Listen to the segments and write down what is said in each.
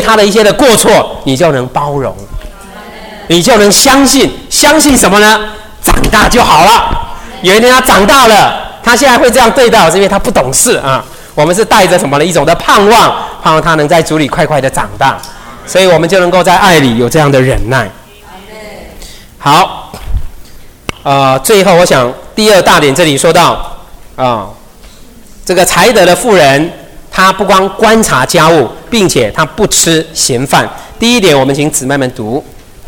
他的一些的过错，你就能包容，你就能相信什么呢？长大就好了。有一天他长大了，他现在会这样对待我，是因为他不懂事啊。我们是带着什么的一种的盼望他能在主里快快的长大，所以我们就能够在爱里有这样的忍耐。好，最后我想第二大点这里说到这个才德的妇人，她不光观察家务，并且她不吃闲饭。第一点，我们请姊妹们读。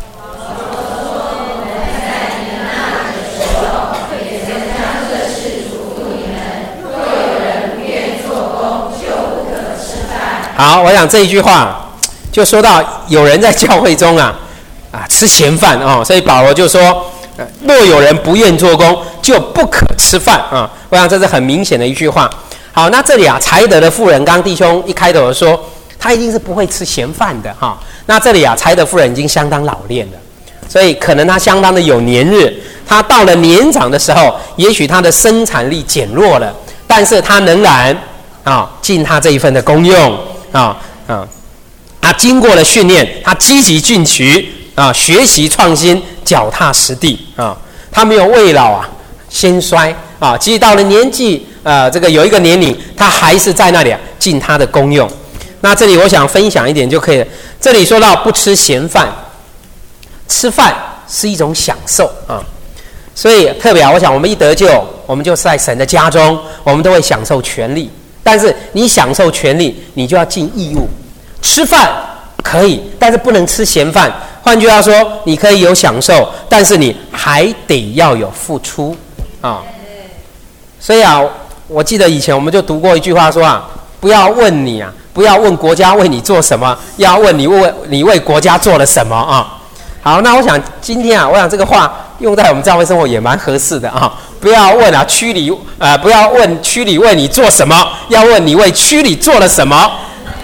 好，我想这一句话就说到有人在教会中吃闲饭所以保罗就说，若有人不愿做工，就不可吃饭我想这是很明显的一句话。好，那这里才德的妇人，刚弟兄一开头说，他一定是不会吃闲饭的那这里才德妇人已经相当老练了，所以可能他相当的有年日，他到了年长的时候，也许他的生产力减弱了，但是他仍然尽他这一份的功用他经过了训练，他积极进取学习创新，脚踏实地他没有为老先衰即使到了年纪这个有一个年龄，他还是在那里尽他的功用。那这里我想分享一点就可以了。这里说到不吃闲饭，吃饭是一种享受所以特别我想我们一得救，我们就是在神的家中，我们都会享受权利。但是你享受权利，你就要尽义务。吃饭可以，但是不能吃闲饭。换句话说，你可以有享受，但是你还得要有付出所以我记得以前我们就读过一句话说不要问不要问国家为你做什么，要问你为国家做了什么好，那我想今天我想这个话用在我们教会生活也蛮合适的不要问区里不要问区里为你做什么，要问你为区里做了什么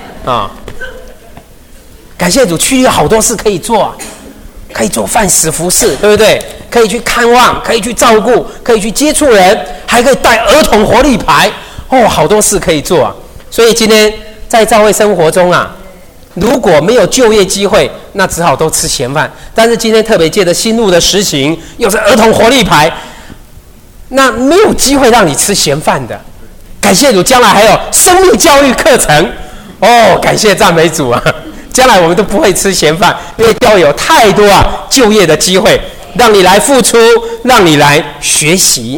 感谢主，区里有好多事可以做可以做饭食服事，对不对？可以去看望，可以去照顾，可以去接触人，还可以带儿童活力牌好多事可以做所以今天在教会生活中如果没有就业机会，那只好都吃闲饭。但是今天特别借着新路的实行，又是儿童活力牌，那没有机会让你吃闲饭的。感谢主，将来还有生命教育课程感谢赞美主将来我们都不会吃闲饭，因为教会有太多就业的机会，让你来付出，让你来学习。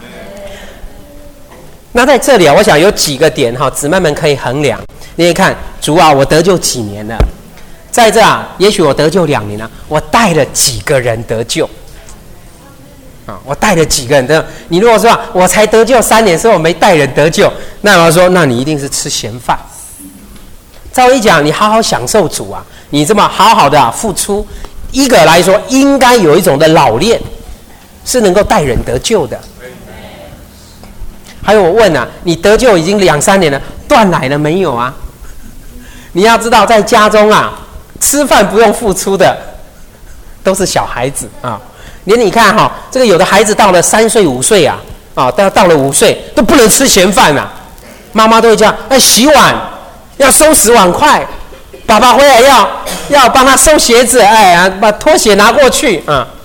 那在这里我想有几个点姊妹们可以衡量。你可以看主我得救几年了，在这也许我得救2年了，我带了几个人得救我带了几个人得救。你如果说我才得救3年，所以我没带人得救，那我要说，那你一定是吃闲饭。照理讲，你好好享受主你这么好好的付出，一个来说应该有一种的老练，是能够带人得救的。还有我问你得救已经2、3年了，断奶了没有你要知道，在家中吃饭不用付出的都是小孩子连你看这个有的孩子到了3岁5岁到了5岁都不能吃闲饭妈妈都会讲洗碗要收拾碗筷，爸爸回来要帮他收鞋子把拖鞋拿过去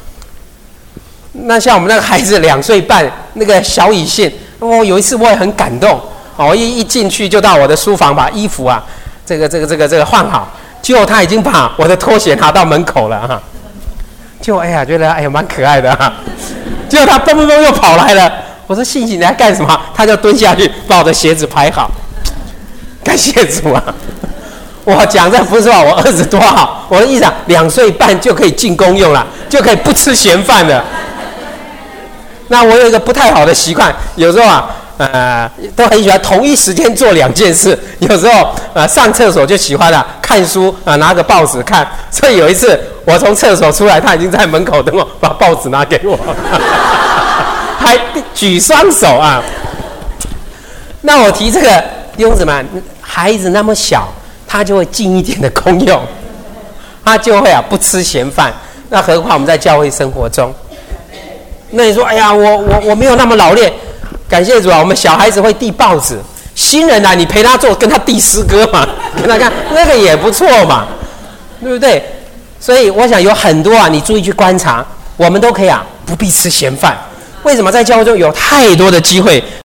那像我们那个孩子2岁半那个小以信有一次我也很感动我一进去就到我的书房把衣服这个换好，结果他已经把我的拖鞋拿到门口了就觉得蛮可爱的结果他蹦蹦蹦又跑来了，我说信信你在干什么？他就蹲下去把我的鞋子排好。感谢主我讲这不是说我儿子多好，我的意思2岁半就可以进公用了，就可以不吃闲饭了。那我有一个不太好的习惯，有时候都很喜欢同一时间做2件事。有时候上厕所就喜欢看书拿个报纸看，所以有一次我从厕所出来，他已经在门口等我把报纸拿给我还举双手那我提这个弟兄姊妹，孩子那么小，他就会尽一点的功用，他就会不吃闲饭。那何况我们在教会生活中，那你说我没有那么老练，感谢主我们小孩子会递报纸，新人你陪他做，跟他递诗歌嘛跟他看那个也不错嘛，对不对？所以我想有很多啊，你注意去观察，我们都可以啊，不必吃闲饭。为什么在教会中有太多的机会